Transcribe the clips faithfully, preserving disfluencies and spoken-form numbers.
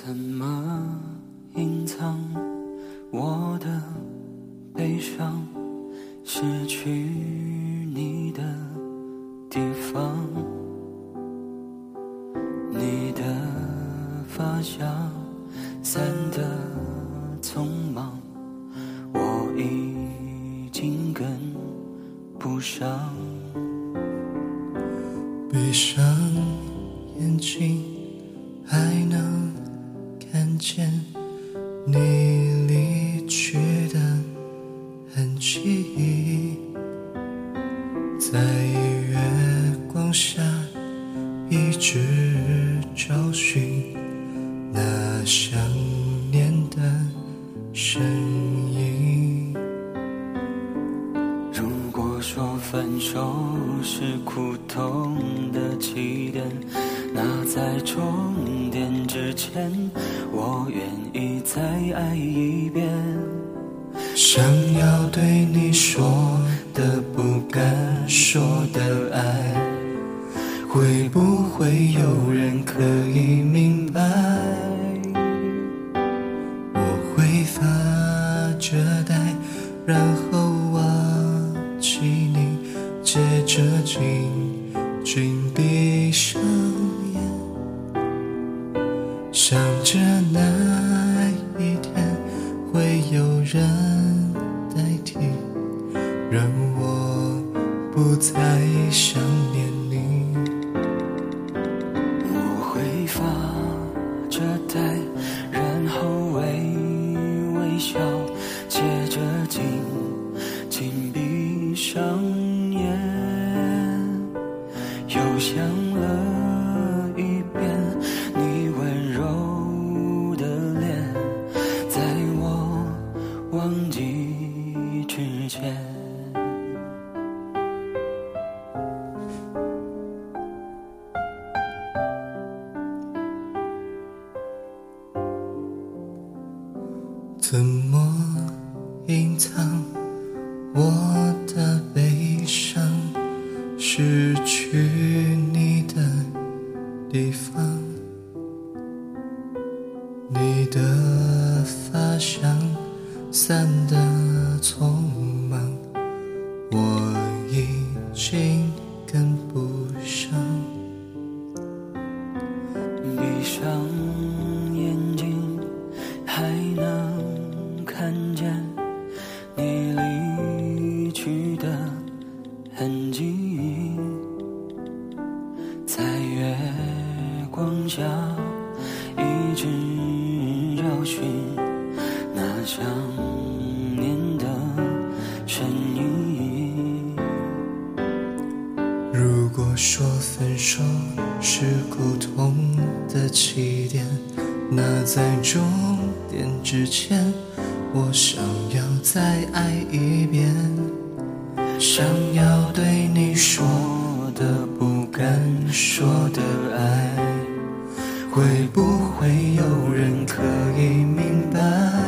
怎么隐藏我的悲伤？失去你的地方，你的发香散得匆忙，我已经跟不上。 闭上眼睛，还能看见你离去的痕迹，在月光下一直找寻那想念的身影。 如果说分手是苦痛的起点，那在终点之前，我愿意再爱一遍。 想要对你说的不敢说的爱，会不会有人可以明白？我会发着呆，然后忘记你，接着紧紧闭上眼，想着那一天会有人代替，让我不再想念你。 我会发着呆，然后微微笑，接着紧紧闭上眼，又想了一遍你温柔的脸，在我忘记之前。 怎么隐藏我的悲伤？失去你的地方，你的发香散得匆忙，我已经跟不上。 闭上眼睛，还能看见你离去的痕迹，在月光下一直找寻那想念的身影。 如果说分手是苦痛的起点，那在终点之前，我想要再爱一遍。想要对你说的不敢说的爱，会不会有人可以明白？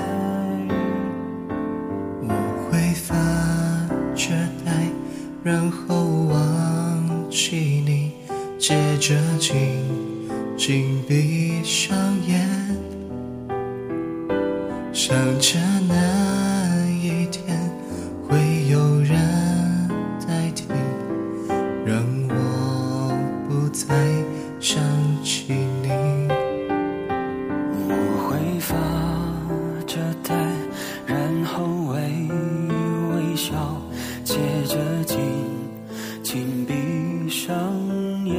我会发着呆，然后忘记你，接着紧紧闭上眼，想着那一天会有人代替，让我不再想起你。 我会发着呆，然后微微笑，接着紧紧闭上眼，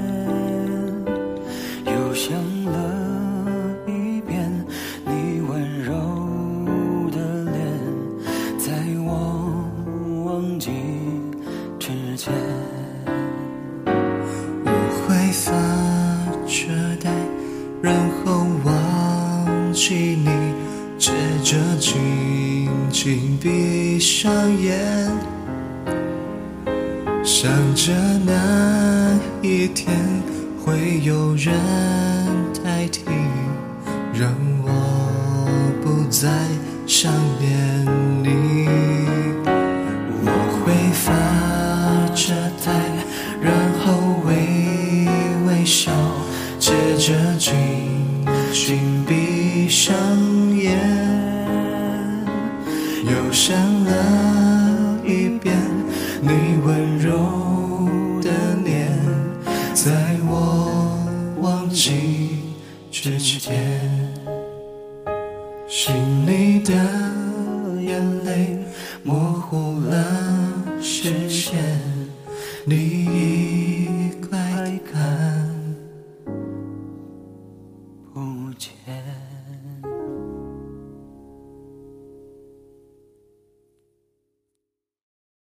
又想了一遍你温柔的脸，在我忘记之前。 我会发着呆，然后忘记你，接着紧紧闭上眼，想着那一天会有人代替，让我不再想念你。我会发着呆，然后微微笑，接着紧紧闭上眼，又想了一遍你温柔的脸，在我忘记之前，心里的眼泪模糊了视线，你